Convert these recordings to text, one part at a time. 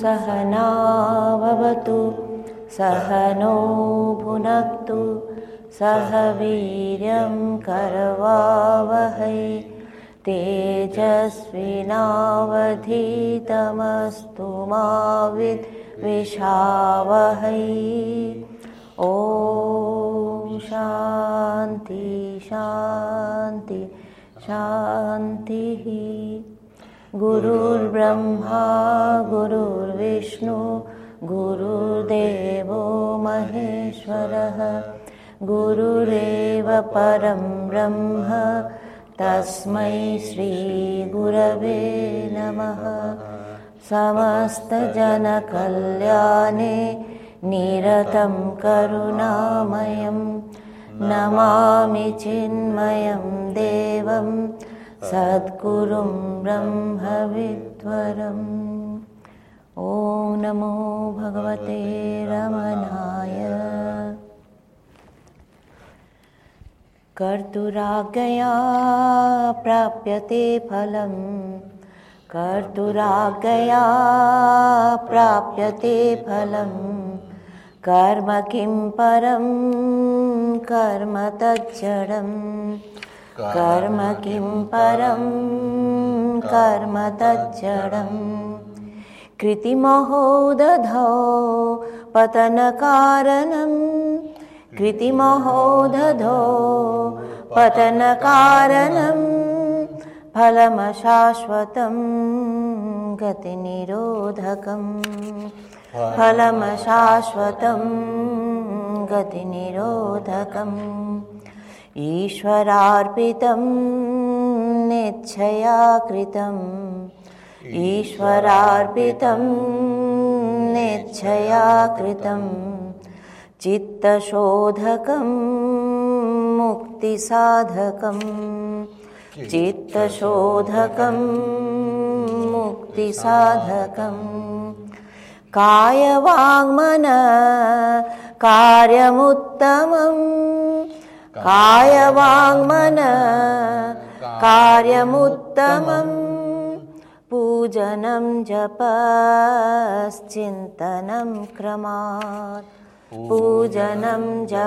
सहना भवतु सहनो भुनक्तु सह वीर्यं करवावहै तेजस्विनावधीतमस्तु मा विद्विषावहै। ॐ शान्ति शान्ति शान्तिः। गुरुर्ब्रह्मा गुरुर्विष्णु गुरुर्देवो महेश्वरः गुरुरेव परं ब्रह्म तस्मै श्री गुरवे नमः। समस्तजनकल्याणे निरतं करुणामयं नमामि चिन्मयं देवं सद्गुरुं ब्रह्मविद्वरम्। ॐ नमो भगवते रमणाय। कर्तुराज्ञया प्राप्यते फलं कर्तुराज्ञया प्राप्यते फलं कर्म किं परं कर्म तज्जडम् कर्म किं परं कर्म तज्जडम्। कृतिमहो दधौ पतनकारणं कृतिमहो दधौ पतनकारणं फलमशाश्वतं गतिनिरोधकं फलमशाश्वतं गतिनिरोधकम्। ईश्वरार्पितं नेच्छया कृतं ईश्वरार्पितं नेच्छया कृतं चित्तशोधकं मुक्तिसाधकं चित्तशोधकं मुक्तिसाधकं। कायवाङ्मनः कार्यमुत्तमं कायवाङ्मनः कार्यमुत्तमं पूजनं जपश्चिन्तनं क्रमात् पूजनं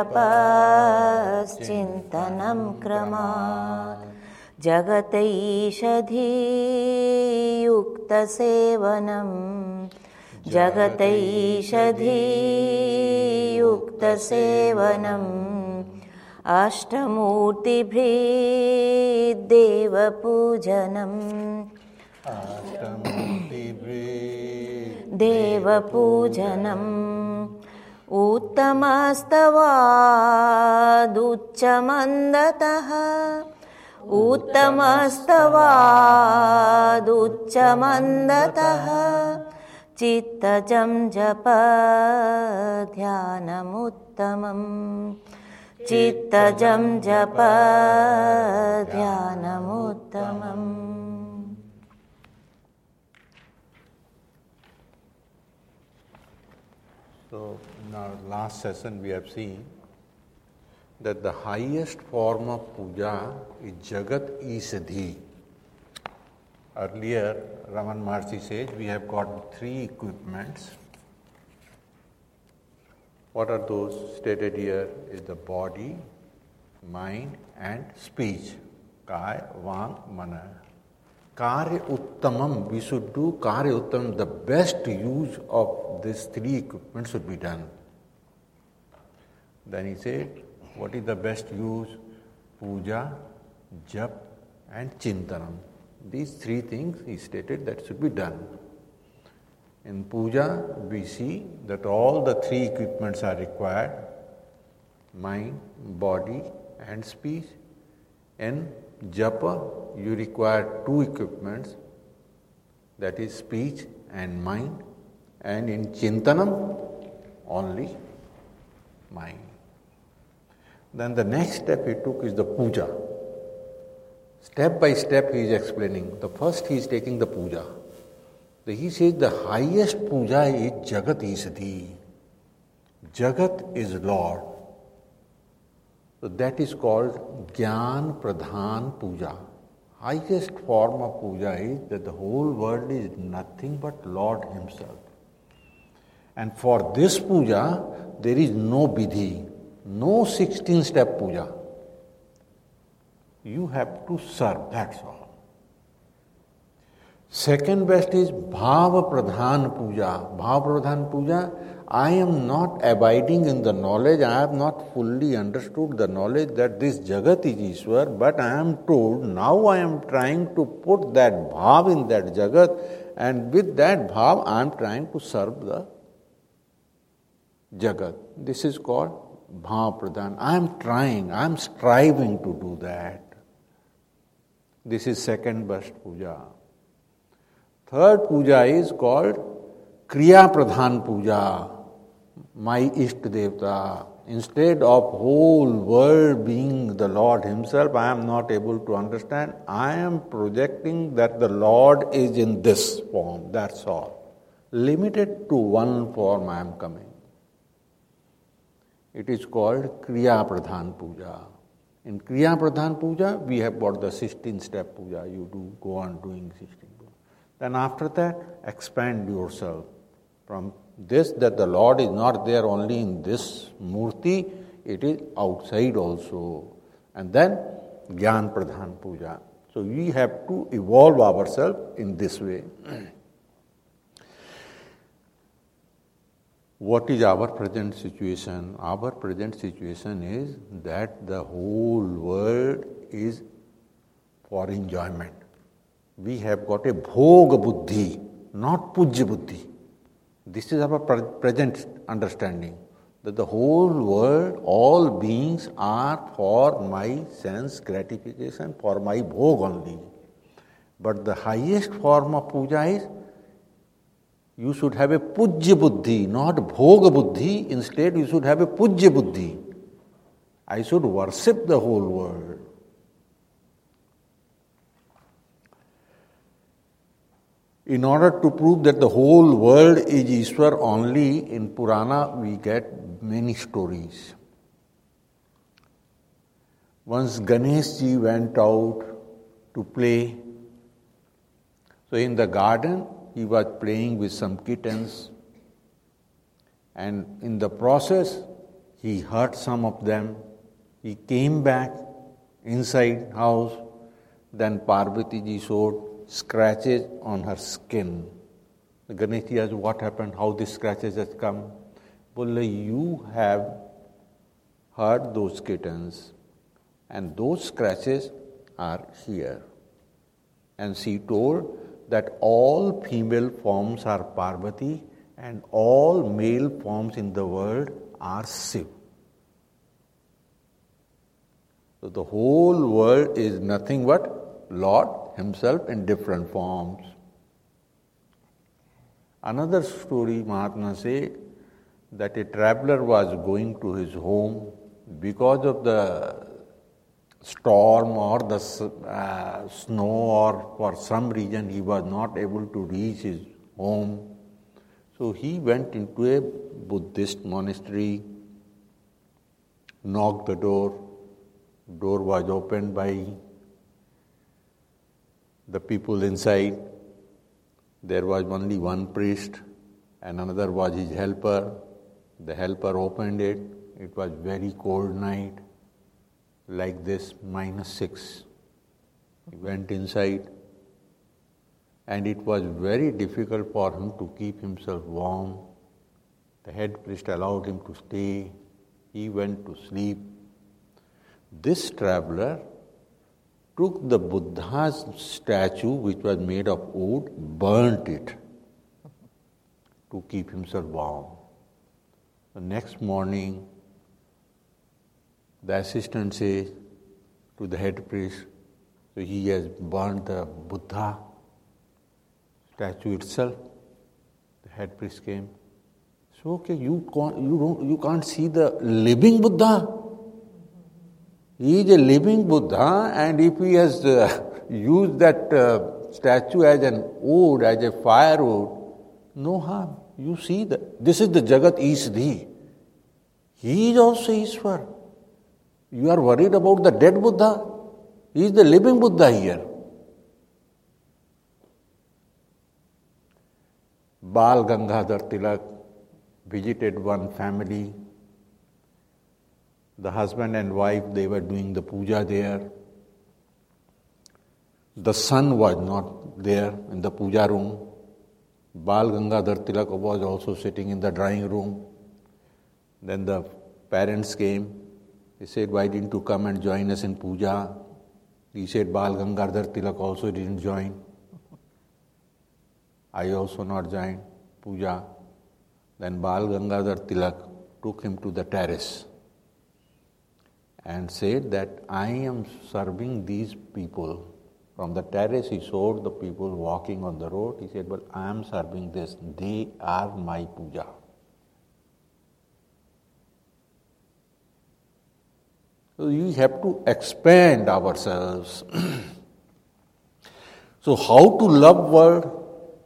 जपश्चिन्तनं क्रमात्। जगतैषधीयुक्तसेवनं जगतैषधीयुक्तसेवनम् अष्टमूर्तिभृद्देवपूजनम् देवपूजनम्। उत्तमस्तवादुच्चमन्दतः उत्तमस्तवादुच्चमन्दतः चित्तजं जप ध्यानमुत्तमम् चित्तजं जप ध्यानमुत्तमम्। So in our last session we have seen that the highest form of puja is Jagat Ishadhi. Earlier Raman Maharshi says we have got 3 equipments. What are those? Stated here is the body, mind and speech. Kaya, Vang, Mana. Karya Uttamam, we should do Karya Uttamam, the best use of these 3 equipments should be done. Then he said, what is the best use? Puja, Jap and Chintanam. These 3 things he stated that should be done. In puja, we see that all the 3 equipments are required, mind, body and speech. In japa, you require 2 equipments, that is speech and mind. And in chintanam, only mind. Then the next step he took is the puja. Step by step he is explaining. The first he is taking the puja. He says the highest puja is Jagat Ishadhi. Jagat is Lord. So that is called Gyan Pradhan Puja. Highest form of puja is that the whole world is nothing but Lord Himself. And for this puja, there is no vidhi, no 16-step puja. You have to serve, that's all. Second best is Bhava Pradhan Puja. Bhava Pradhan Puja, I am not abiding in the knowledge, I have not fully understood the knowledge that this Jagat is Ishwar, but I am told, now I am trying to put that Bhav in that Jagat, and with that Bhav I am trying to serve the Jagat. This is called Bhava Pradhan. I am trying, I am striving to do that. This is second best puja. Third puja is called Kriya Pradhan Puja. My Isht Devta. Instead of whole world being the Lord Himself, I am not able to understand. I am projecting that the Lord is in this form, that's all. Limited to one form I am coming. It is called Kriya Pradhan Puja. In Kriya Pradhan Puja, we have got the 16-step puja. You do go on doing 16 puja. Then after that, expand yourself from this, that the Lord is not there only in this murti, it is outside also. And then Gyan Pradhan Puja. So we have to evolve ourselves in this way. What is our present situation? Our present situation is that the whole world is for enjoyment. We have got a bhoga buddhi, not puja buddhi. This is our present understanding, that the whole world, all beings are for my sense gratification, for my bhog only. But the highest form of puja is, you should have a puja buddhi, not bhoga buddhi. Instead, you should have a puja buddhi. I should worship the whole world. In order to prove that the whole world is Ishwar only, in Purana we get many stories. Once Ganesh ji went out to play. So in the garden, he was playing with some kittens, and in the process, he hurt some of them. He came back inside house, then Parvati ji showed scratches on her skin. The Ganesh ji asked, what happened, how these scratches has come? Well, you have hurt those kittens, and those scratches are here. And she told that all female forms are Parvati and all male forms in the world are Shiv. So the whole world is nothing but Lord Himself in different forms. Another story, Mahatma said, that a traveler was going to his home. Because of the storm or the snow, or for some reason he was not able to reach his home. So he went into a Buddhist monastery, knocked the door. Door was opened by the people inside. There was only one priest and another was his helper. The helper opened it. It was very cold night, like this, -6. He went inside, and it was very difficult for him to keep himself warm. The head priest allowed him to stay. He went to sleep. This traveler took the Buddha's statue, which was made of wood, burnt it to keep himself warm. The next morning, the assistant says to the head priest, so he has burnt the Buddha statue itself. The head priest came. So, okay, you can't see the living Buddha. He is a living Buddha, and if he has used that statue as an wood, as a firewood, no harm. You see that this is the Jagat Ishdi. He is also Ishwar. You are worried about the dead Buddha? He is the living Buddha here. Bal Gangadhar Tilak, visited one family. The husband and wife, they were doing the puja there. The son was not there in the puja room. Bal Gangadhar Tilak was also sitting in the drawing room. Then the parents came. They said, why didn't you come and join us in puja? He said, Bal Gangadhar Tilak also didn't join. I also not joined puja. Then Bal Gangadhar Tilak took him to the terrace and said that I am serving these people. From the terrace he showed the people walking on the road. He said, well, I am serving this. They are my puja. So we have to expand ourselves. So how to love world?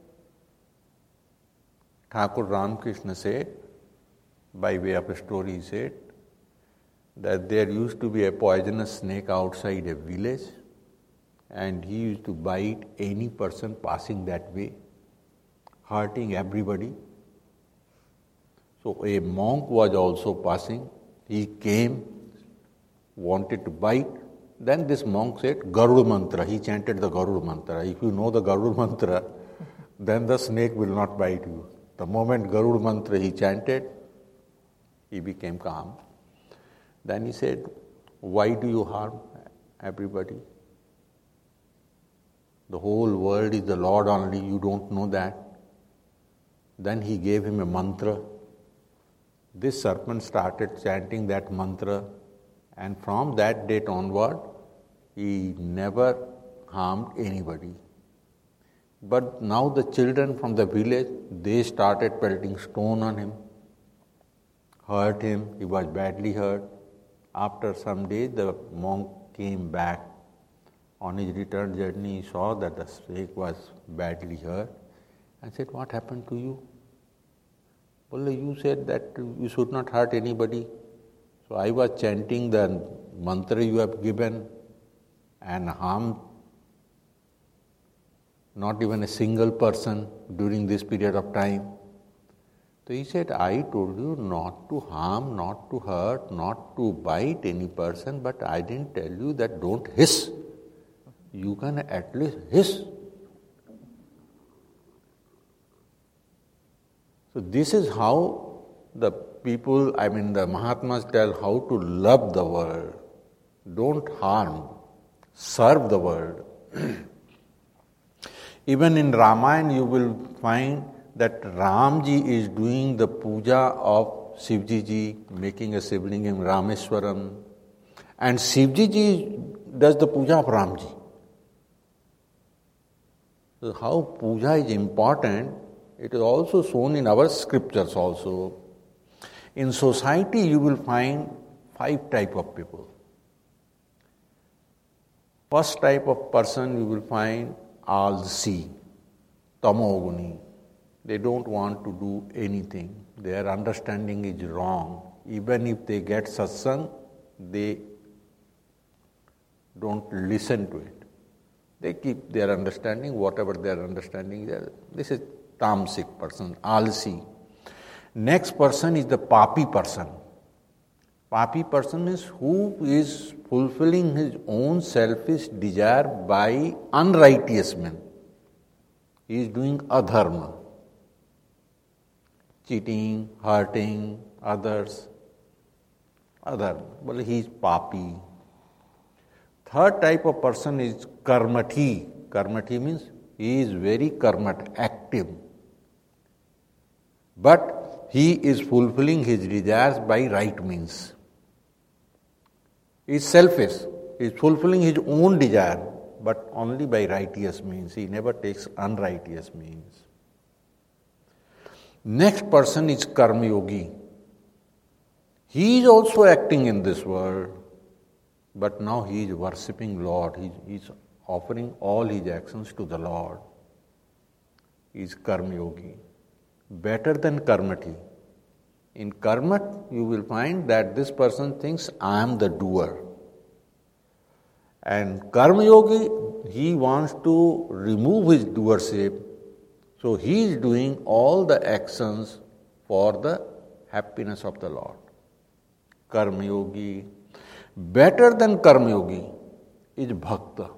Thakur Ramakrishna said, by way of a story he said, that there used to be a poisonous snake outside a village, and he used to bite any person passing that way, hurting everybody. So a monk was also passing. He came, wanted to bite. Then this monk said, Garuda Mantra. He chanted the Garuda Mantra. If you know the Garuda Mantra, then the snake will not bite you. The moment Garuda Mantra he chanted, he became calm. Then he said, why do you harm everybody? The whole world is the Lord only, you don't know that. Then he gave him a mantra. This serpent started chanting that mantra, and from that date onward, he never harmed anybody. But now the children from the village, they started pelting stone on him, hurt him, he was badly hurt. After some days, the monk came back. On his return journey, he saw that the snake was badly hurt and said, what happened to you? Well, you said that you should not hurt anybody. So I was chanting the mantra you have given and harmed not even a single person during this period of time. So he said, I told you not to harm, not to hurt, not to bite any person, but I didn't tell you that don't hiss. You can at least hiss. So this is how the people, the Mahatmas tell how to love the world. Don't harm, serve the world. Even in Ramayana you will find that Ramji is doing the puja of Shivji ji, making a Shivlingam Rameswaram, and Shivji ji does the puja of Ramji. So how puja is important, it is also shown in our scriptures also. In society you will find 5 types of people. First type of person you will find alsi, tamoguni. They don't want to do anything. Their understanding is wrong. Even if they get satsang, they don't listen to it. They keep their understanding, whatever their understanding is. This is tamasic person, alsi. Next person is the papi person. Papi person is who is fulfilling his own selfish desire by unrighteous men. He is doing adharma, cheating, hurting others. Adharma. Well, he is papi. Third type of person is karmati. Karmati means he is very karmat, active. But he is fulfilling his desires by right means. He is selfish. He is fulfilling his own desire, but only by righteous means. He never takes unrighteous means. Next person is karma yogi. He is also acting in this world, but now he is worshipping Lord. He is offering all his actions to the Lord. He is karma yogi. Better than karmati. In karmat, you will find that this person thinks, I am the doer. And karma yogi, he wants to remove his doership. So he is doing all the actions for the happiness of the Lord. Karma yogi. Better than karma yogi is bhakta.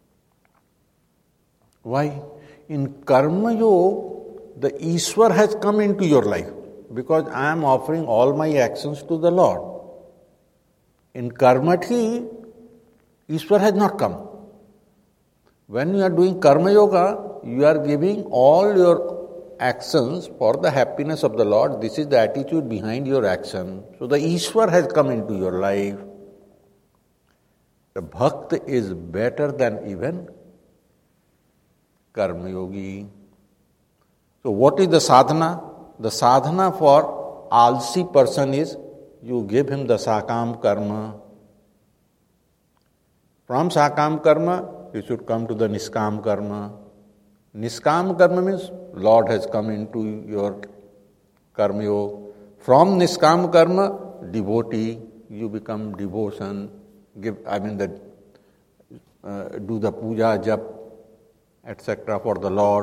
Why? In karma yoga, the Ishwar has come into your life because I am offering all my actions to the Lord. In karmati, Ishwar has not come. When you are doing karma yoga, you are giving all your actions for the happiness of the Lord. This is the attitude behind your action. So the Ishwar has come into your life. The bhakt is better than even karma yogi. So what is the sadhana? The sadhana for alsi person is you give him the sakam karma. From sakam karma, you should come to the niskam karma. Niskam karma means Lord has come into your karma yoga. From niskam karma, devotee, you become devotion. Do the puja, jap, etc. for the Lord.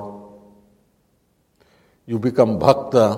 You become bhakta.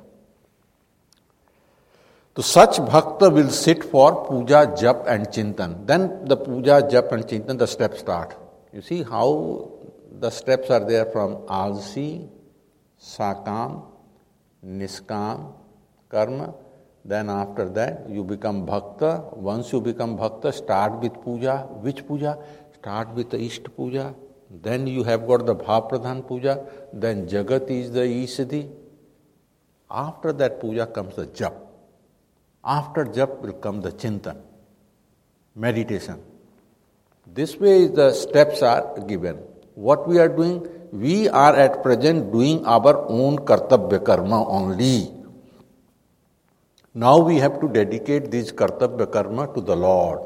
So such bhakta will sit for puja, jap and chintan. Then the puja, jap and chintan, the steps start. You see how the steps are there from alsi, sakam, niskam, karma. Then after that you become bhakta. Once you become bhakta, start with puja. Which puja? Start with the Ishta puja. Then you have got the Bhav Pradhan puja. Then Jagat is the Ishadi. After that puja comes the jap. After jap will come the chintan, meditation. This way the steps are given. What we are doing? We are at present doing our own kartabya karma only. Now we have to dedicate this kartabya karma to the Lord.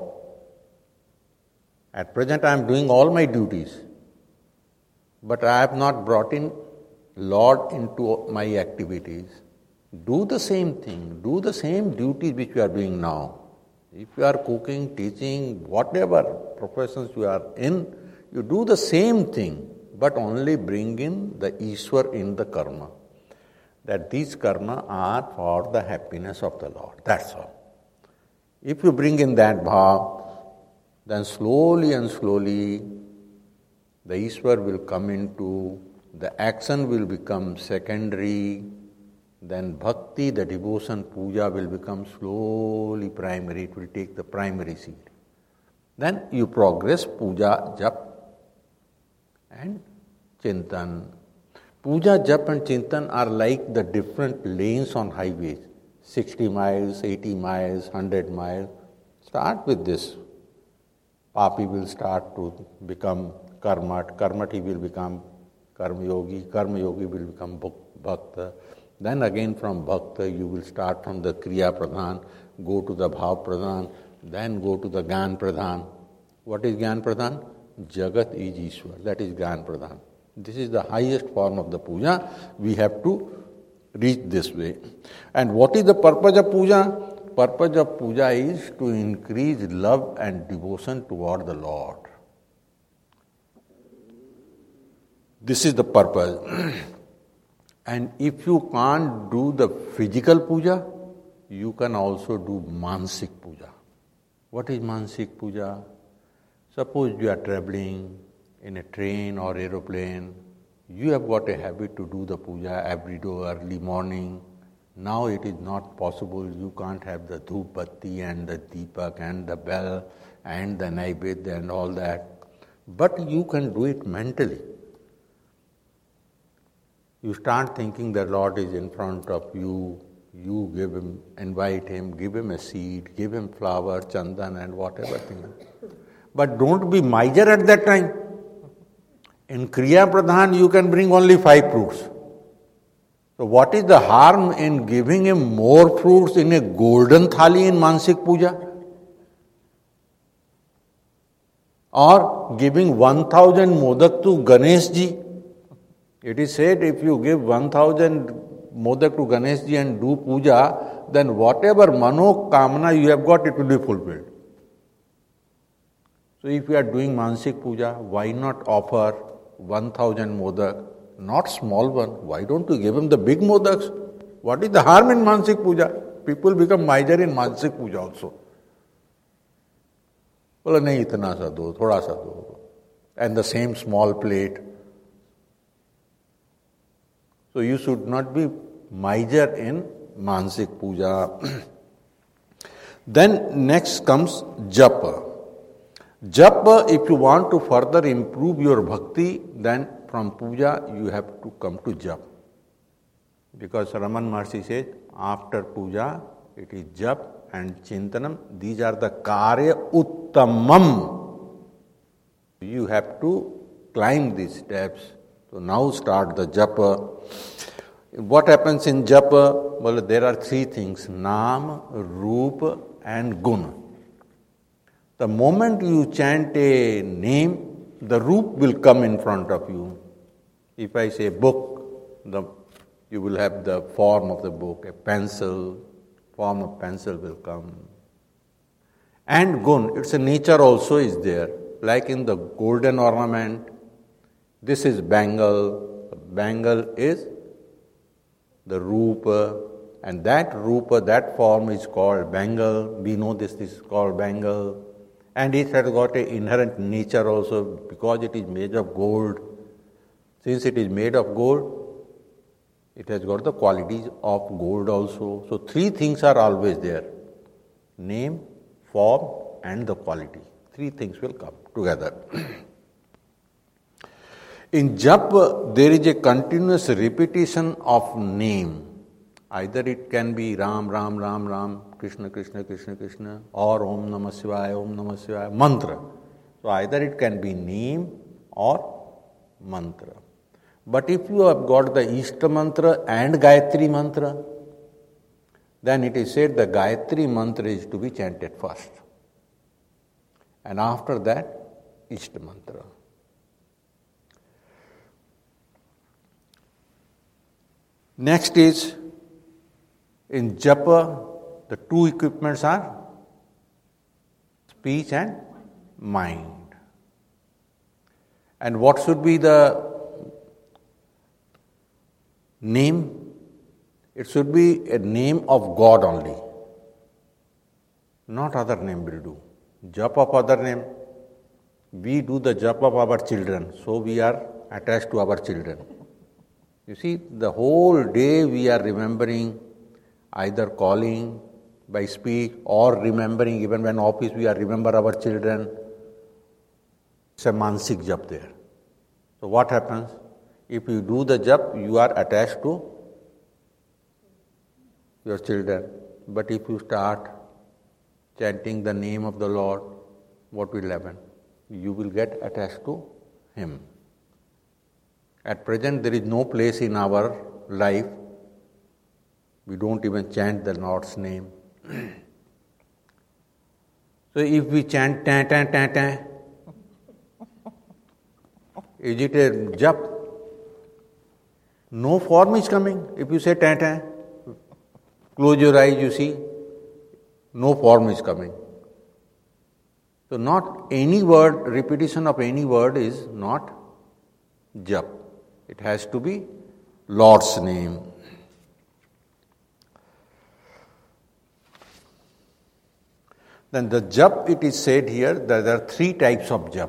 At present I am doing all my duties, but I have not brought in Lord into my activities. Do the same thing, do the same duties which you are doing now. If you are cooking, teaching, whatever professions you are in, you do the same thing, but only bring in the Ishwar in the karma. That these karma are for the happiness of the Lord. That's all. If you bring in that bhav, then slowly and slowly the Ishwar will come into, the action will become secondary, then bhakti, the devotion, puja will become slowly primary. It will take the primary seat. Then you progress puja, jap and chintan. Puja, jap and chintan are like the different lanes on highways. 60 miles, 80 miles, 100 miles. Start with this. Papi will start to become karmat. Karmati will become karma yogi. Karma yogi will become bhakta. Then again from bhakta you will start from the kriya pradhan, go to the bhav pradhan, then go to the gyan pradhan. What is gyan pradhan? Jagat is Ishwar. That is gyan pradhan. This is the highest form of the puja. We have to reach this way. And what is the purpose of puja? Purpose of puja is to increase love and devotion toward the Lord. This is the purpose. And if you can't do the physical puja, you can also do mansik puja. What is mansik puja? Suppose you are traveling in a train or aeroplane, you have got a habit to do the puja every day early morning. Now it is not possible, you can't have the dhoop batti and the deepak and the bell and the naivedya and all that. But you can do it mentally. You start thinking the Lord is in front of you, you give him, invite him, give him a seed, give him flower, chandan and whatever thing. But don't be miser at that time. In Kriya Pradhan you can bring only 5 fruits. So what is the harm in giving him more fruits in a golden thali in Mansik Puja? Or giving 1000 modak to Ganesh ji? It is said if you give 1000 modak to Ganesh ji and do puja, then whatever mano kamana you have got, it will be fulfilled. So if you are doing Mansik Puja, why not offer 1000 modak? Not small one. Why don't you give him the big modaks? What is the harm in Mansik Puja? People become miser in Mansik Puja also. बोला नहीं इतना सा दो, थोड़ा सा दो. And the same small plate. So you should not be miser in Mansik Puja. Then next comes Japa. Japa, if you want to further improve your bhakti, then from puja you have to come to jap. Because Raman Maharshi says, after puja, it is jap and chintanam. These are the karya uttamam. You have to climb these steps. So now start the japa. What happens in japa? Well, there are three things: Naam, Roop and Gun. The moment you chant a name, the Roop will come in front of you. If I say book, you will have the form of the book. A pencil, form of pencil will come. And Gun, its a nature also is there. Like in the golden ornament, this is bangle. Bangle is the Rupa, and that Rupa, that form is called bangle. We know this is called bangle. And it has got an inherent nature also because it is made of gold. Since it is made of gold, it has got the qualities of gold also. So three things are always there: name, form and the quality. Three things will come together. In jap, there is a continuous repetition of name. Either it can be Ram, Ram, Ram, Ram, Krishna, Krishna, Krishna, Krishna, or Om Namah Shivaya, Om Namah Shivaya, mantra. So either it can be name or mantra. But if you have got the Ishta mantra and Gayatri mantra, then it is said the Gayatri mantra is to be chanted first. And after that, Ishta mantra. Next is, in japa, the two equipments are speech and mind. And what should be the name? It should be a name of God only. Not other name will do. Jap of other name. We do the jap of our children, so we are attached to our children. You see, the whole day we are remembering, either calling by speech or remembering, even when office we are remember our children. It's a mansik jap there. So what happens? If you do the jap, you are attached to your children. But if you start chanting the name of the Lord, what will happen? You will get attached to Him. At present, there is no place in our life we don't even chant the Lord's name. So if we chant tan tan tan tan, is it a jap? No form is coming. If you say tan tan, close your eyes, you see, no form is coming. So not any word, repetition of any word is not jap. It has to be Lord's name. Then the jap, it is said here that there are three types of jap.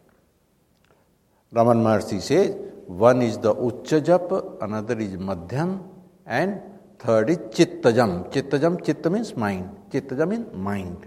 Raman Maharshi says, one is the Uccha jap, another is Madhyam, and third is Chittajam. Chittajam, Chitta means mind. Chittajam means mind.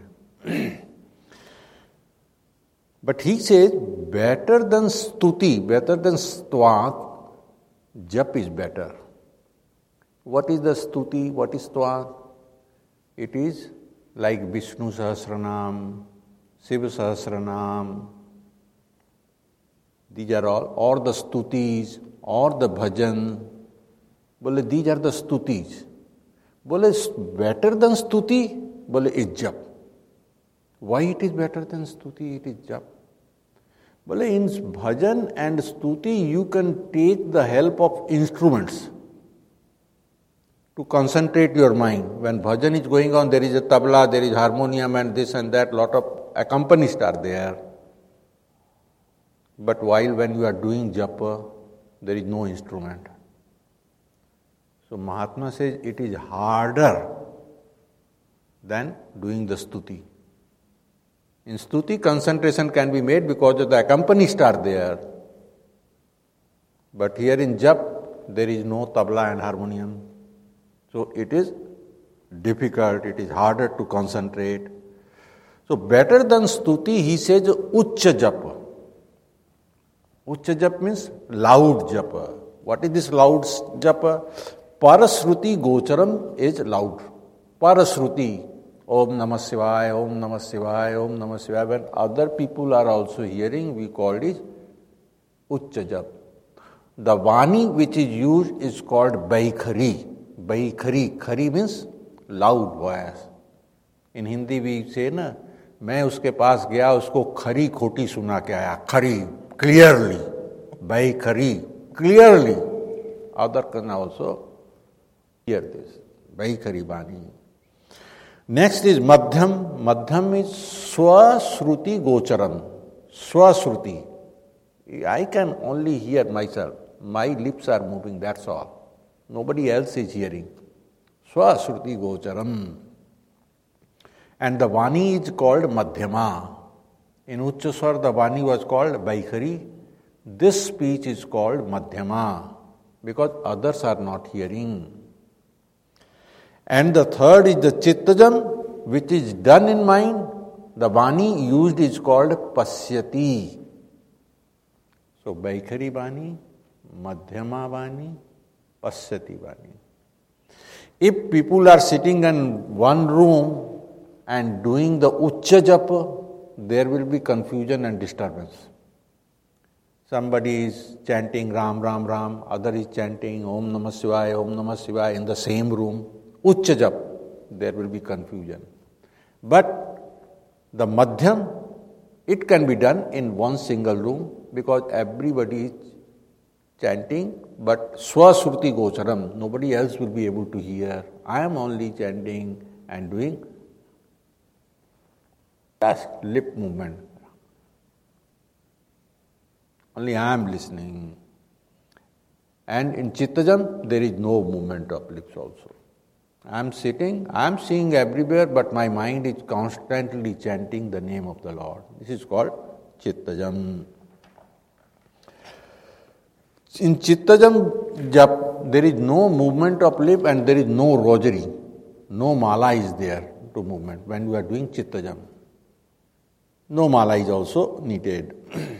But he says, better than Stuti, better than Stvat, jap is better. What is the Stuti? What is Stvat? It is like Vishnu Sahasranam, Shiva Sahasranam. These are all, or the Stutis, or the Bhajan. Bole, these are the Stutis. Bole, better than Stuti? Bole, is jap. Why it is better than Stuti? It is jap. Bole, in Bhajan and Stuti, you can take the help of instruments to concentrate your mind. When bhajan is going on, there is a tabla, there is harmonium and this and that, lot of accompanists are there. But while when you are doing japa, there is no instrument. So Mahatma says it is harder than doing the stuti. In stuti, concentration can be made because of the accompanists are there. But here in jap, there is no tabla and harmonium. So it is difficult, it is harder to concentrate. So better than stuti, he says uccha japa. Uccha japa means loud japa. What is this loud japa? Parasruti gocharam is loud. Parasruti. Om Namah Shivaya, Om Namah Shivaya, Om Namah Shivaya. When other people are also hearing, we call it uccha japa. The vani which is used is called baikhari. Baikhari. Khari means loud voice. In Hindi we say na, मैं उसके पास गया उसको खरी खोटी सुना के आया. खरी, clearly. Baikhari, clearly. Other can also hear this. Baikhari vani. Next is madhyam. Madhyam is swasruti gocharam. Swasruti. I can only hear myself. My lips are moving, that's all. Nobody else is hearing. Swasruti gocharam. And the vani is called madhyama. In Uchchaswar, the vani was called baikhari. This speech is called madhyama because others are not hearing. And the third is the chittajam, which is done in mind. The vani used is called pasyati. So baikhari vani, madhyama vani, pasyati vani. If people are sitting in one room and doing the uccha japa, there will be confusion and disturbance. Somebody is chanting Ram, Ram, Ram, other is chanting Om Namah Shivaya, Om Namah Shivaya in the same room. Uccha japa, there will be confusion. But the madhyam, it can be done in one single room because everybody is chanting, but swasruti gocharam, nobody else will be able to hear. I am only chanting and doing just lip movement. Only I am listening. And in Chittajam, there is no movement of lips also. I am sitting, I am seeing everywhere, but my mind is constantly chanting the name of the Lord. This is called Chittajam. In Chittajam jap, there is no movement of lip and there is no rosary. No mala is there to movement when you are doing Chittajam. No mala is also needed.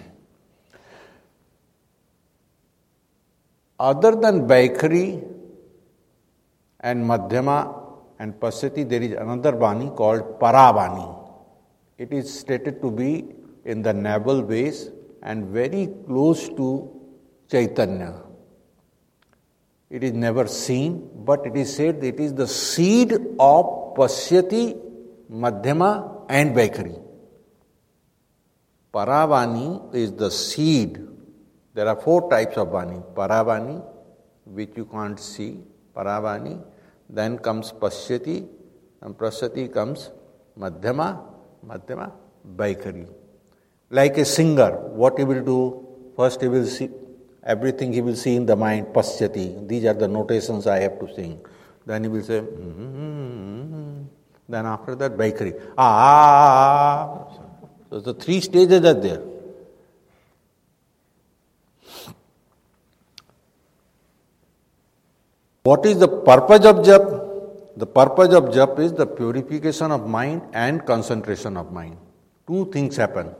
Other than Baikhari and Madhyama and Pasyati, there is another Vani called Paravani. It is stated to be in the navel base and very close to Chaitanya. It is never seen, but it is said it is the seed of Pasyati, Madhyama and Baikhari. Paravani is the seed. There are 4 types of Vani. Paravani, which you can't see, Paravani. Then comes Pasyati, and Pasyati comes Madhyama, Baikhari. Like a singer, what he will do? First he will see, everything he will see in the mind, Pasyati. These are the notations I have to sing. Then he will say, Then after that, Baikhari. So the 3 stages are there. What is the purpose of jap? The purpose of jap is the purification of mind and concentration of mind. 2 things happen.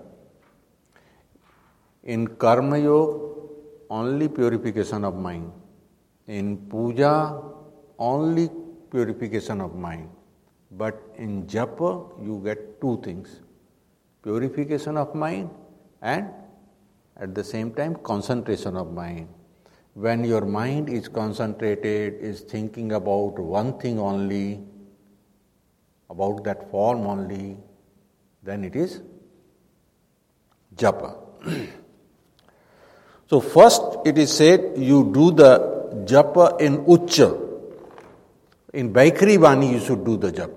In Karma Yoga, only purification of mind. In Puja, only purification of mind. But in japa, you get 2 things. Purification of mind and at the same time concentration of mind. When your mind is concentrated, is thinking about one thing only, about that form only, then it is japa. So first it is said you do the japa in Uchcha. In Baikhari Vani you should do the japa.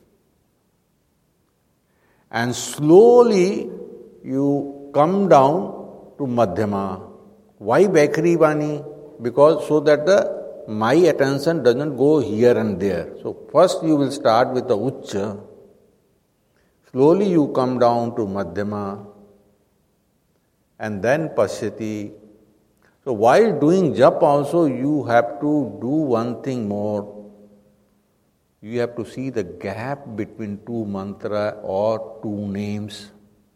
And slowly you come down to Madhyama. Why Baikhari Vani? Because so that the my attention doesn't go here and there. So first you will start with the Uchcha. Slowly you come down to Madhyama and then Pashyati. So while doing japa also you have to do one thing more. You have to see the gap between two mantra or two names.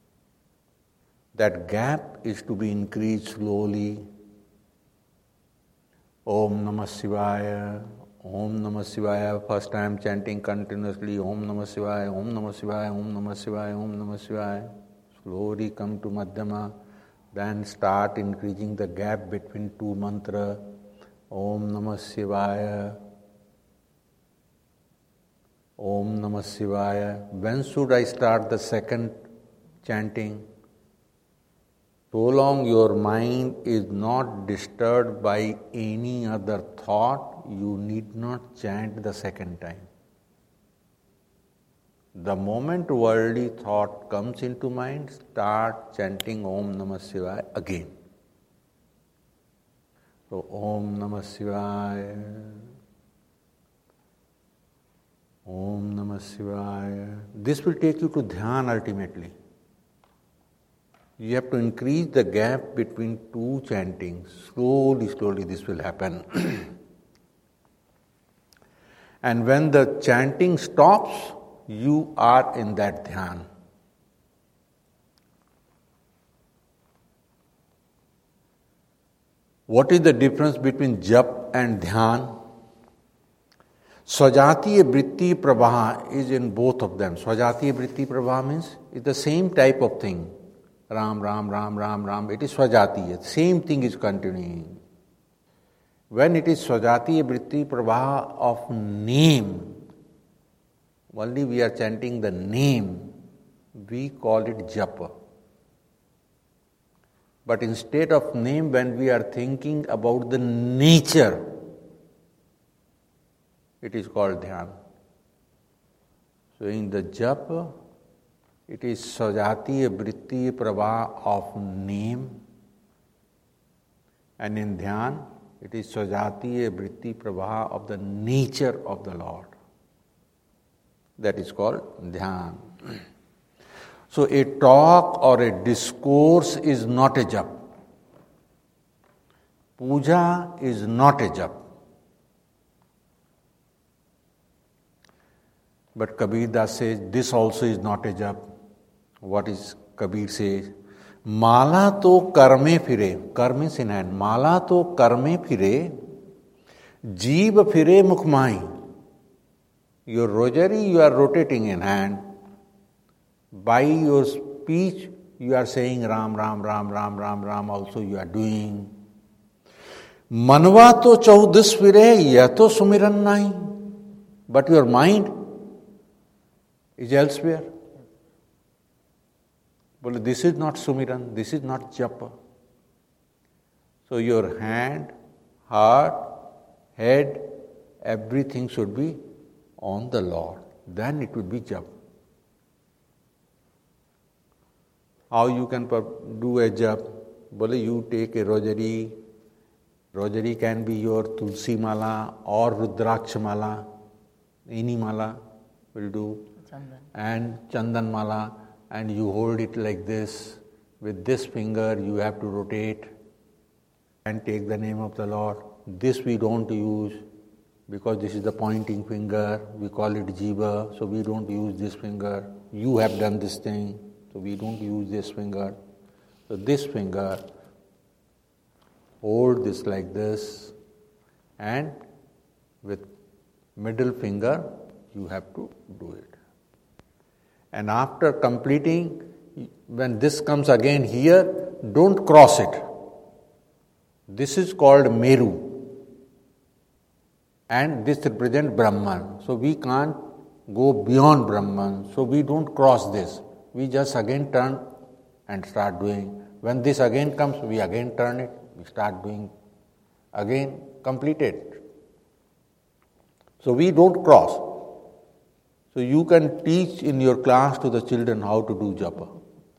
That gap is to be increased slowly. Om Namah Shivaya, Om Namah Shivaya. First I am chanting continuously Om Namah Shivaya, Om Namah Shivaya, Om Namah Shivaya, Om Namah Shivaya. Slowly come to Madhyama. Then start increasing the gap between two mantra. Om Namah Shivaya, Om Namah Shivaya. When should I start the second chanting? So long your mind is not disturbed by any other thought, you need not chant the second time. The moment worldly thought comes into mind, start chanting Om Namah Shivaya again. So Om Namah Shivaya, Om Namah Shivaya. This will take you to Dhyan ultimately. You have to increase the gap between two chantings. Slowly this will happen. And when the chanting stops, you are in that dhyan. What is the difference between jap and dhyan? Swajatiya vritti prabha is in both of them. Swajatiya vritti prabha means it's the same type of thing. Ram, Ram, Ram, Ram, Ram. It is Swajatiya. Same thing is continuing. When it is Swajatiya vritti prabha of name, only we are chanting the name, we call it japa. But instead of name, when we are thinking about the nature, it is called dhyan. So in the japa, it is Swajatiya vritti prabha of name, and in dhyan, it is Swajatiya vritti prabha of the nature of the Lord. That is called dhyan. So a talk or a discourse is not a jap. Puja is not a jap. But Kabir Das says this also is not a jap. What is Kabir says? Mala to karme phire, karme is in hand. Mala to karme phire, jeev phire mukhmai. Your rosary you are rotating in hand. By your speech you are saying Ram, Ram, Ram, Ram, Ram, Ram also you are doing. Manva to chaudis phire, ya to sumiran nahi. But your mind is elsewhere. Well, this is not sumiran, this is not japa. So your hand, heart, head, everything should be on the Lord. Then it would be japa. How you can do a japa? Well, you take a rosary. Rosary can be your Tulsi mala or Rudraksha mala. Any mala will do. Chandan. And Chandan mala. And you hold it like this. With this finger you have to rotate and take the name of the Lord. This we don't use because this is the pointing finger. We call it jiva, so we don't use this finger. You have done this thing, so we don't use this finger. So this finger, hold this like this, and with middle finger you have to do it. And after completing, when this comes again here, don't cross it. This is called Meru. And this represents Brahman. So we can't go beyond Brahman. So we don't cross this. We just again turn and start doing. When this again comes, we again turn it. We start doing again, complete it. So we don't cross. So you can teach in your class to the children how to do japa.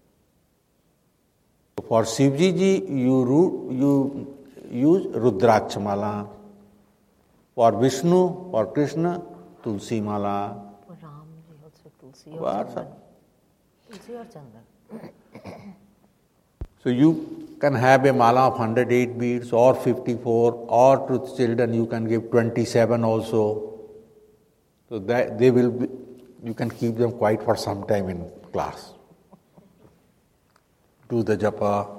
So for Shivji ji, you use Rudraksha mala. For Vishnu, for Krishna, Tulsi Mala. For Ram, also Tulsi or What? Chandan. Tulsi or Chandan. So you can have a mala of 108 beads or 54, or to children you can give 27 also. So that they will be, you can keep them quiet for some time in class. Do the japa.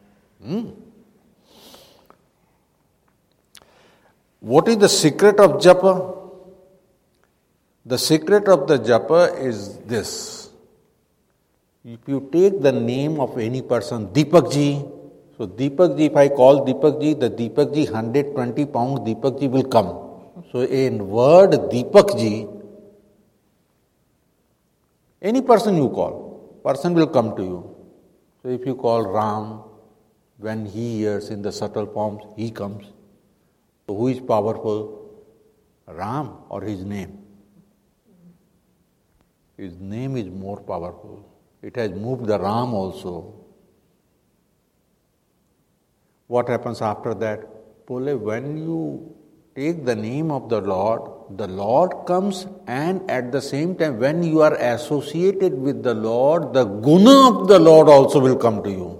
What is the secret of japa? The secret of the japa is this. If you take the name of any person, Deepak ji, so Deepak ji, if I call Deepak ji, the Deepak ji 120 pounds, Deepak ji will come. So in word Deepak ji, any person you call, person will come to you. So if you call Ram, when he hears in the subtle forms, he comes. So who is powerful? Ram or his name? His name is more powerful. It has moved the Ram also. What happens after that? Pole, when you take the name of the Lord comes, and at the same time, when you are associated with the Lord, the guna of the Lord also will come to you.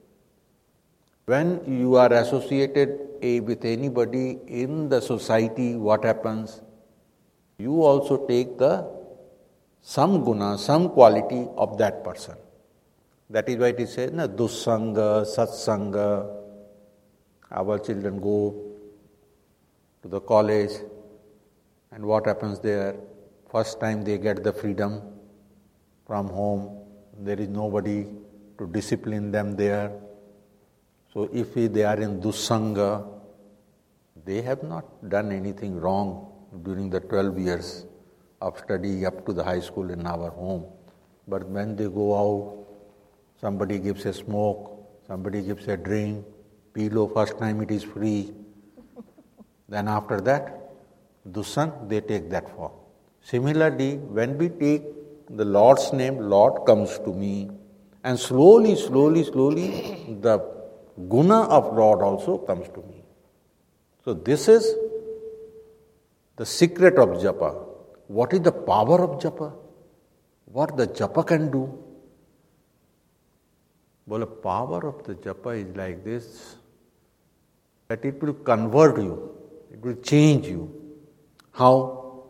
When you are associated with anybody in the society, what happens? You also take some guna, some quality of that person. That is why it is said, dussanga, satsanga. Our children go to the college, and what happens there? First time they get the freedom from home. There is nobody to discipline them there. So if they are in dussanga, they have not done anything wrong during the 12 years of study up to the high school in our home. But when they go out, somebody gives a smoke, somebody gives a drink, pillow, first time it is free. Then after that, dusan, they take that form. Similarly, when we take the Lord's name, Lord comes to me, and slowly, the guna of Lord also comes to me. So this is the secret of japa. What is the power of japa? What the japa can do? Well, the power of the japa is like this, that it will convert you, it will change you. How?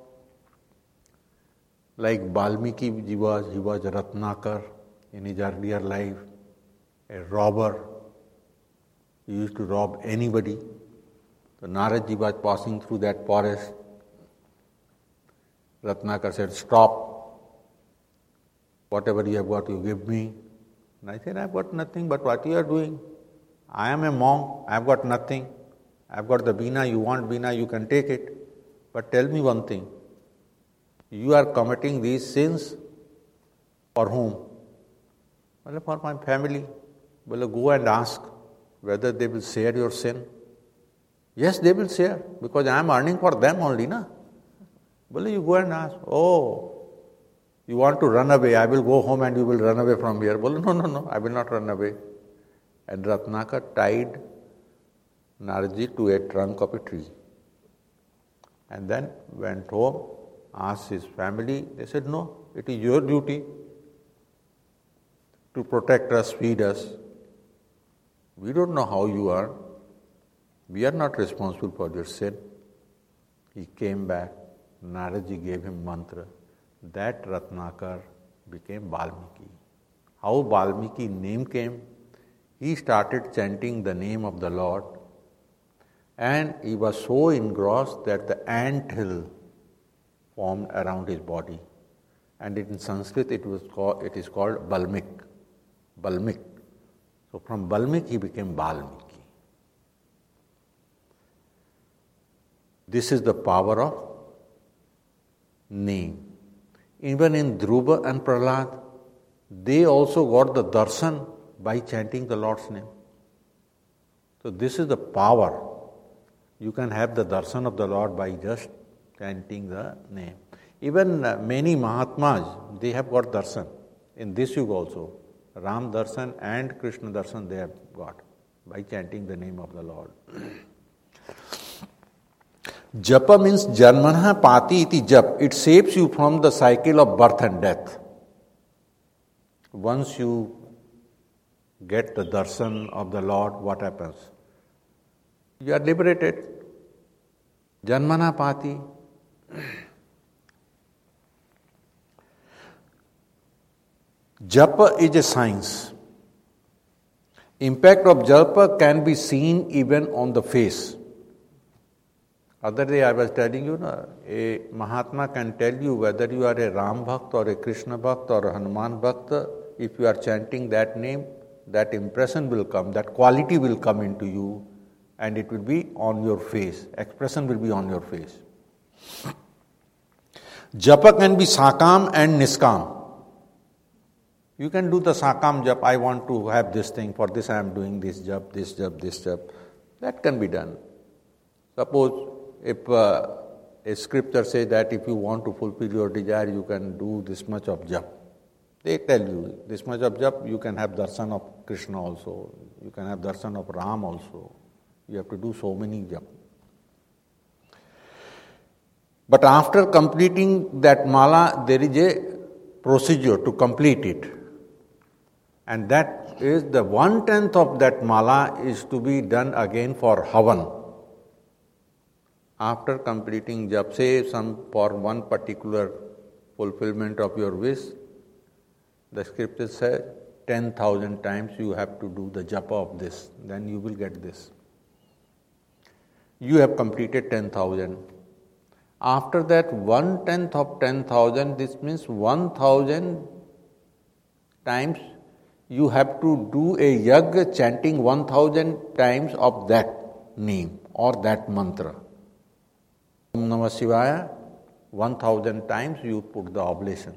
Like Valmiki he was Ratnakar in his earlier life, a robber. He used to rob anybody. So Narad ji was passing through that forest. Ratnakar said, "Stop. Whatever you have got, you give me." And I said, "I have got nothing, but what you are doing? I am a monk, I have got nothing. I have got the Veena, you want Veena, you can take it. But tell me one thing, you are committing these sins for whom?" Well, for my family. Well, go and ask whether they will share your sin. Yes, they will share, because I am earning for them only, na? Well, you go and ask, "Oh, you want to run away, I will go home and you will run away from here." Well, no, I will not run away. And Ratnakar tied Naradji to a trunk of a tree. And then went home, asked his family. They said, "No, it is your duty to protect us, feed us. We don't know how you are. We are not responsible for your sin." He came back. Naradji gave him mantra. That Ratnakar became Valmiki. How Valmiki name came? He started chanting the name of the Lord, and he was so engrossed that the ant hill formed around his body. And in Sanskrit it is called Balmik. Balmik. So from Balmik he became Valmiki. This is the power of name. Even in Dhruva and Prahlad, they also got the darshan by chanting the Lord's name. So this is the power. You can have the darshan of the Lord by just chanting the name. Even many Mahatmas, they have got darshan. In this yuga also, Ram darshan and Krishna darshan they have got by chanting the name of the Lord. Japa means Janmana Pati iti Jap. It saves you from the cycle of birth and death. Once you get the darshan of the Lord, what happens? You are liberated. Janmana Pati. Japa is a science. Impact of japa can be seen even on the face. Other day I was telling you, a Mahatma can tell you whether you are a Ram Bhakt or a Krishna Bhakt or a Hanuman Bhakt. If you are chanting that name, that impression will come, that quality will come into you, and it will be on your face. Expression will be on your face. Japa can be sakam and niskam. You can do the sakam jap, I want to have this thing, for this I am doing this jap, this jap, this jap. That can be done. Suppose if a scripture says that if you want to fulfill your desire, you can do this much of jap. They tell you, this much of jap, you can have darshan of Krishna also. You can have darshan of Ram also. You have to do so many jap. But after completing that mala, there is a procedure to complete it. And that is the 1/10 of that mala is to be done again for Havan. After completing jap, say for one particular fulfillment of your wish, the scripture says 10,000 times you have to do the japa of this, then you will get this. You have completed 10,000. After that 1/10 of 10,000, this means 1,000 times you have to do a yagya chanting 1,000 times of that name or that mantra. Om Namah Shivaya, 1,000 times you put the oblation.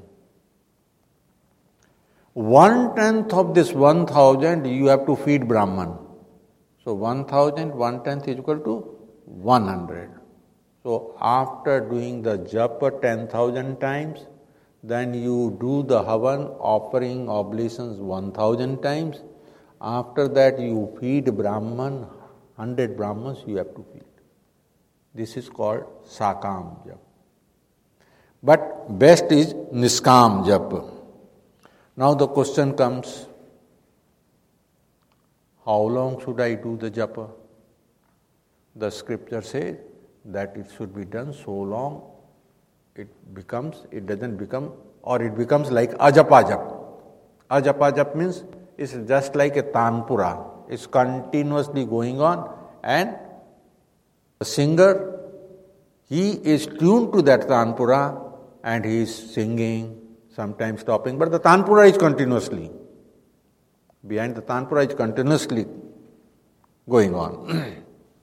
1/10 of this 1,000 you have to feed Brahman. So 1,000, 1/10 is equal to 100. So after doing the japa 10,000 times, then you do the Havan offering oblations 1,000 times. After that you feed Brahman, 100 Brahmans you have to feed. This is called Sakam Jap. But best is Niskam Jap. Now the question comes, how long should I do the japa? The scripture says that it should be done so long it becomes like ajapa jap. Ajapa jap means it's just like a tanpura. It's continuously going on, and the singer, he is tuned to that tanpura and he is singing, sometimes stopping, but the tanpura is continuously. Behind the tanpura is continuously going on.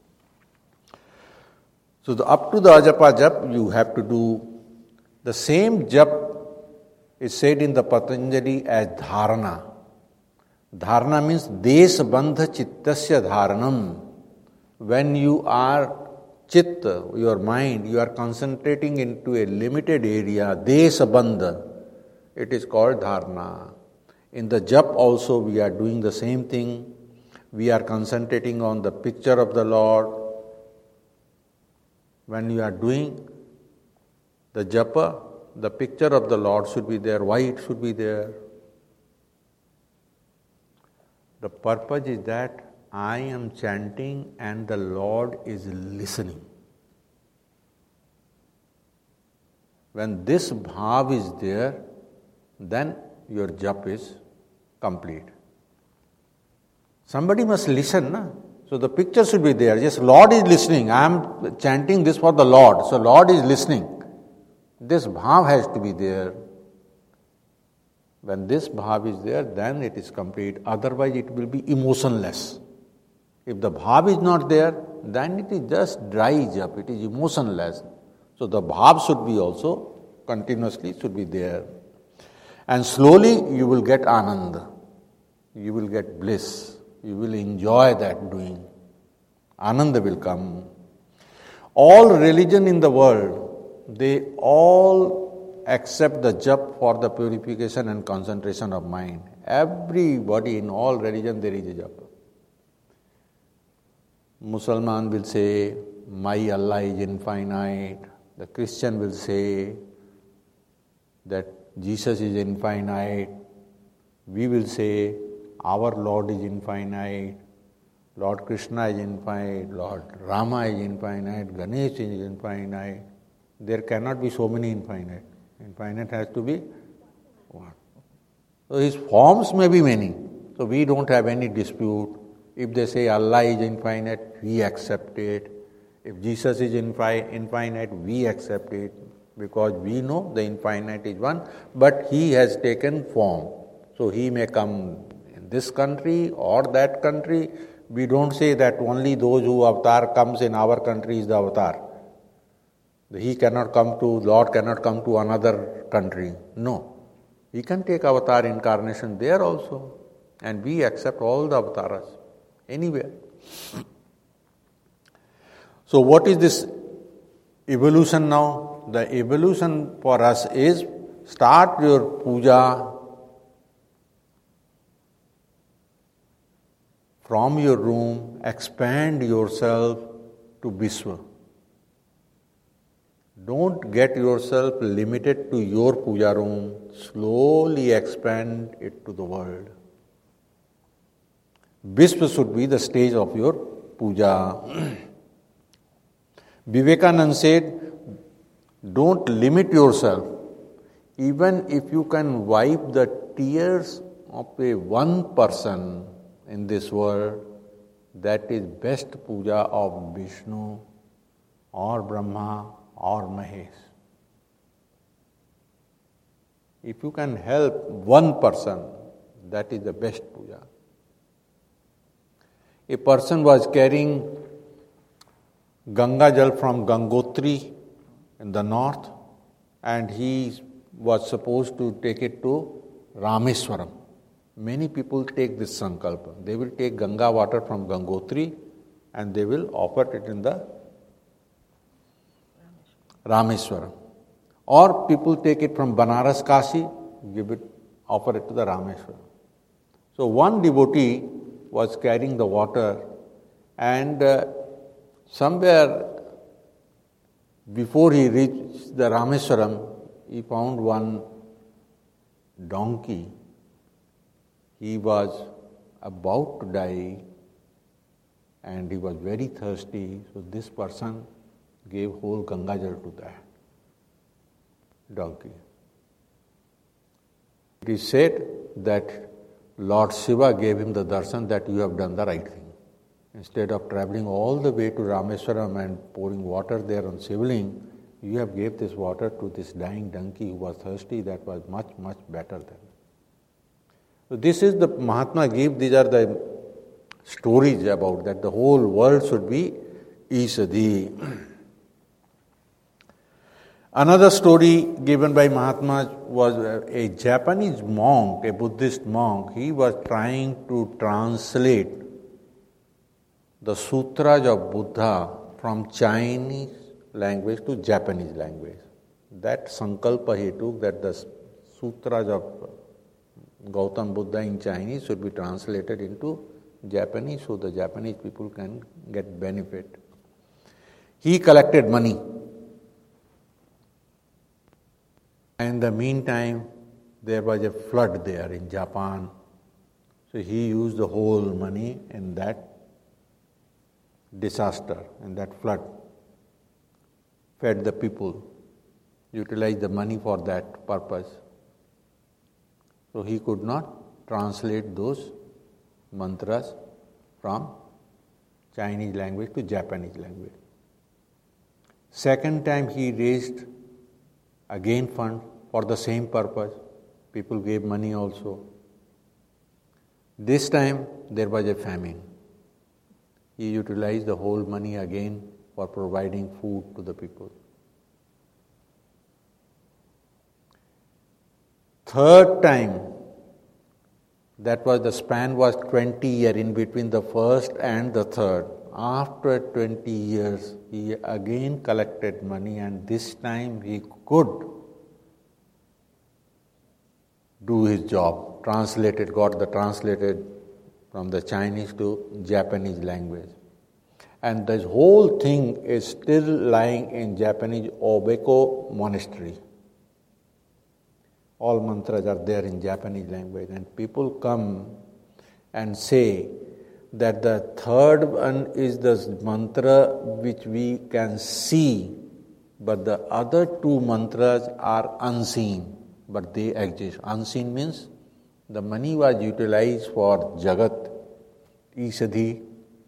So up to the ajapa jap, you have to do the same jap is said in the Patanjali as dharana. Dharana means desabandha chittasya dharanam. When you are chitta, your mind, you are concentrating into a limited area, desabandha, it is called dharana. In the jap also we are doing the same thing. We are concentrating on the picture of the Lord. When you are doing the japa, the picture of the Lord should be there. Why it should be there? The purpose is that I am chanting and the Lord is listening. When this bhav is there, then your jap is complete. Somebody must listen, na? So the picture should be there. Yes, Lord is listening. I am chanting this for the Lord. So Lord is listening. This bhav has to be there. When this bhav is there, then it is complete. Otherwise it will be emotionless. If the bhav is not there, then it is just dry jap. It is emotionless. So the bhav should be also continuously should be there. And slowly you will get ananda. You will get bliss. You will enjoy that doing. Ananda will come. All religion in the world, they all accept the jap for the purification and concentration of mind. Everybody in all religion there is a jap. Musalman will say my Allah is infinite. The Christian will say that Jesus is infinite. We will say our Lord is infinite. Lord Krishna is infinite. Lord Rama is infinite. Ganesh is infinite. There cannot be so many infinite. Infinite has to be one. So his forms may be many. So we don't have any dispute. If they say Allah is infinite, we accept it. If Jesus is infinite, we accept it. Because we know the infinite is one, but he has taken form. So he may come in this country or that country. We don't say that only those who avatar comes in our country is the avatar. Lord cannot come to another country. No. He can take avatar incarnation there also. And we accept all the avatars anywhere. So what is this evolution now? The evolution for us is start your puja from your room, expand yourself to Vishwa. Don't get yourself limited to your puja room. Slowly expand it to the world. Vishwa should be the stage of your puja. Vivekananda said, don't limit yourself. Even if you can wipe the tears of one person in this world, that is best puja of Vishnu or Brahma or Mahesh. If you can help one person, that is the best puja. A person was carrying Ganga Jal from Gangotri in the north, and he was supposed to take it to Rameswaram. Many people take this sankalpa. They will take Ganga water from Gangotri and they will offer it in the Rameswaram. Or people take it from Banaras Kashi, offer it to the Rameswaram. So one devotee was carrying the water, and somewhere before he reached the Rameswaram, he found one donkey. He was about to die and he was very thirsty. So this person gave whole Ganga Jal to that donkey. It is said that Lord Shiva gave him the darshan that you have done the right thing. Instead of travelling all the way to Rameswaram and pouring water there on Shivling, you have gave this water to this dying donkey who was thirsty. That was much, much better than. So this is the Mahatma gave. These are the stories about that the whole world should be Ishadi. Another story given by Mahatma was a Japanese monk, a Buddhist monk. He was trying to translate the sutras of Buddha from Chinese language to Japanese language. That sankalpa he took that the sutras of Gautam Buddha in Chinese should be translated into Japanese so the Japanese people can get benefit. He collected money. In the meantime, there was a flood there in Japan. So he used the whole money in that disaster, in that flood. Fed the people, utilized the money for that purpose. So he could not translate those mantras from Chinese language to Japanese language. Second time he raised again fund for the same purpose. People gave money also. This time there was a famine. He utilized the whole money again for providing food to the people. Third time, that was the span was 20 years in between the first and the third. After 20 years, he again collected money and this time he could do his job. Got the translated from the Chinese to Japanese language. And this whole thing is still lying in Japanese Obeko monastery. All mantras are there in Japanese language, and people come and say that the third one is the mantra which we can see, but the other two mantras are unseen, but they exist. Unseen means the money was utilized for Jagat, Ishadhi.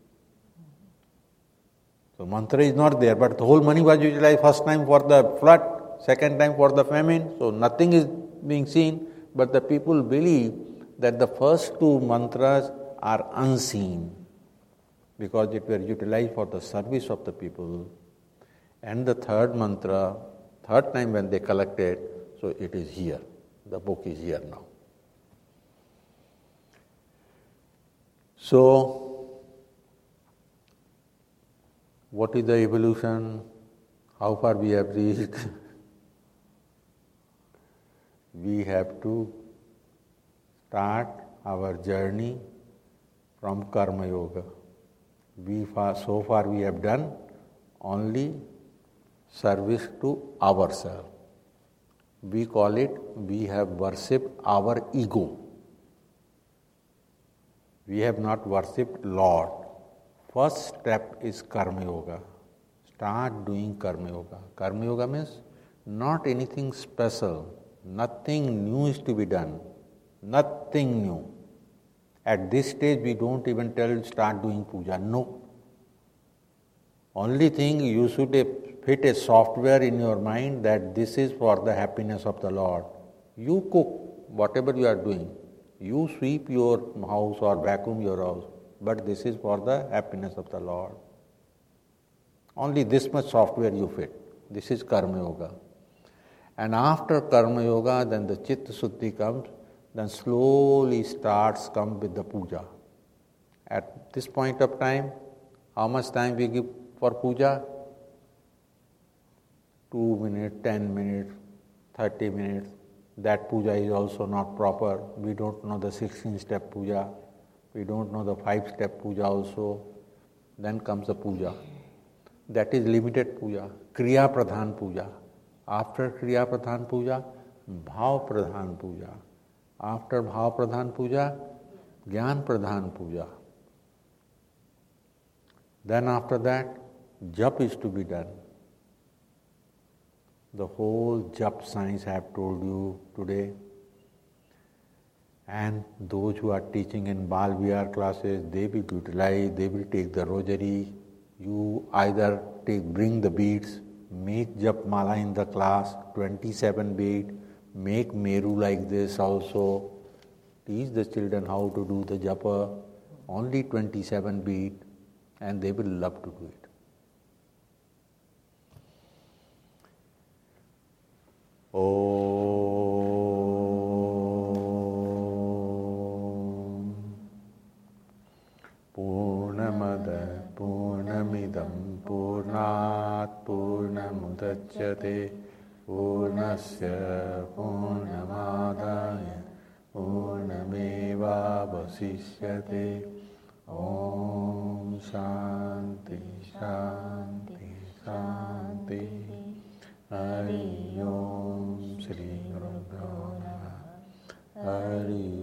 So mantra is not there, but the whole money was utilized first time for the flood, second time for the famine, so nothing is being seen, but the people believe that the first two mantras are unseen because it were utilized for the service of the people. And the third mantra, third time when they collected, so it is here. The book is here now. So, what is the evolution? How far we have reached? We have to start our journey from Karma Yoga. So far we have done only service to ourselves. We call it, we have worshipped our ego. We have not worshipped Lord. First step is Karma Yoga. Start doing Karma Yoga. Karma Yoga means not anything special. Nothing new is to be done. Nothing new. At this stage, we don't even tell you start doing puja. No. Only thing you should fit a software in your mind that this is for the happiness of the Lord. You cook whatever you are doing. You sweep your house or vacuum your house. But this is for the happiness of the Lord. Only this much software you fit. This is Karma Yoga. And after Karma Yoga, then the Chitta Suddhi comes, then slowly come with the puja. At this point of time, how much time we give for puja? 2 minutes, 10 minutes, 30 minutes. That puja is also not proper. We don't know the 16-step puja. We don't know the 5-step puja also. Then comes the puja. That is limited puja, Kriya Pradhan puja. After Kriya Pradhan puja, Bhav Pradhan puja. After Bhav Pradhan puja, Gyan Pradhan puja. Then after that, Jap is to be done. The whole Jap science I have told you today. And those who are teaching in Bal Vihar classes, they will utilize, they will take the rosary. You either bring the beads, make Jap Mala in the class, 27 bead, make Meru like this also. Teach the children how to do the Japa, only 27 bead, and they will love to do it. Om Purnamada Purnamidam Purnat Purnamudachyate Purnasya Purnamadaya Purnameva Vasishyate. Om Shanti Shanti Shanti. Hari Om Shri Guru Namaha. Hari